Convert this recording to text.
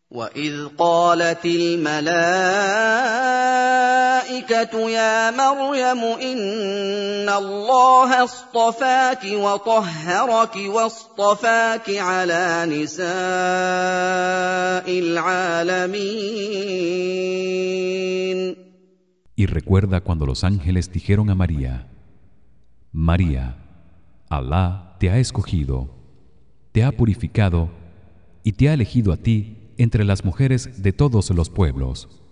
وَإِذْ قَالَتِ الْمَلَائِكَةُ يَا مَرْيَمُ إِنَّ اللَّهَ اصْطَفَاكِ وَطَهَّرَكِ وَاصْطَفَاكِ عَلَىٰ نِسَاءِ الْعَالَمِينَ. Y recuerda cuando los ángeles dijeron a María: María, Alá te ha escogido, te ha purificado y te ha elegido a ti entre las mujeres de todos los pueblos.